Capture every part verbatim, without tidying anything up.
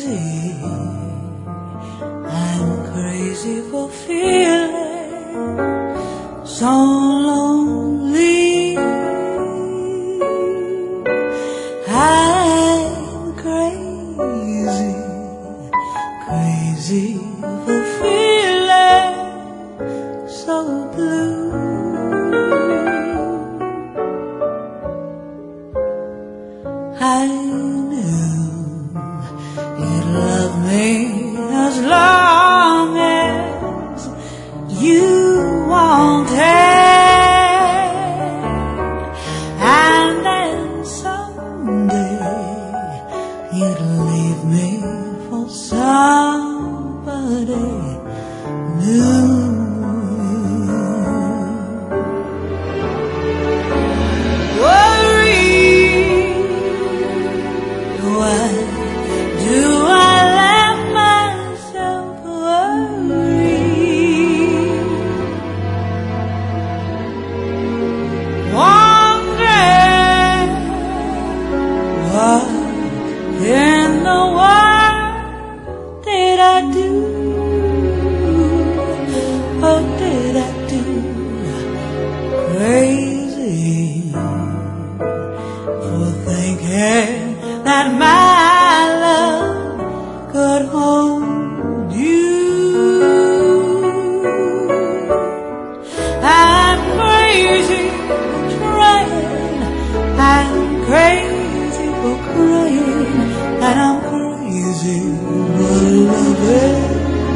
crazy. I'm crazy for feeling so lonely. I'm crazy, crazy for feeling so blue. I knew you'd love me as long as you wanted, and then someday you'd leave me for somebody new. In the world did I do? Oh, did I do crazy for thinking that my love could hold you? I'm crazy trying, I'm crazy for crying, and I'm crazy for loving.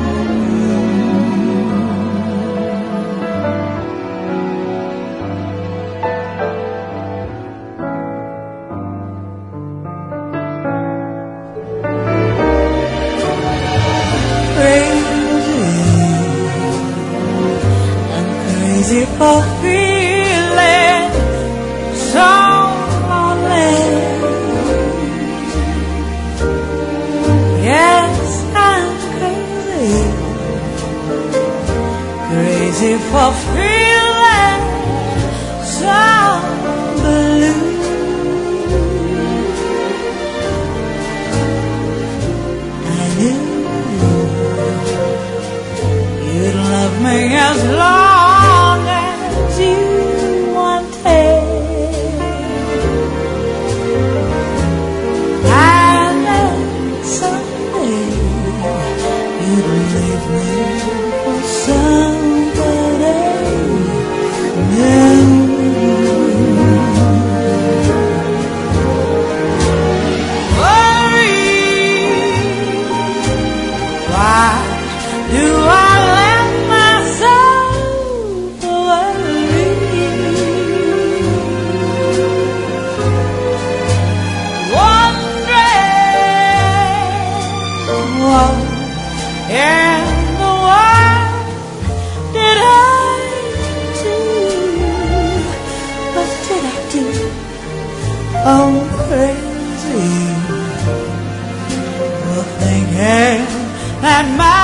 Crazy, I'm crazy for feeling so lonely. Yes, I'm crazy, crazy for feeling so blue. I knew you'd love me as long as you wanted, and then someday you'd leave me for somebody new. Worry, why do I let myself worry? Wondering what in the world did I do? What did I do? Oh, crazy for thinking that my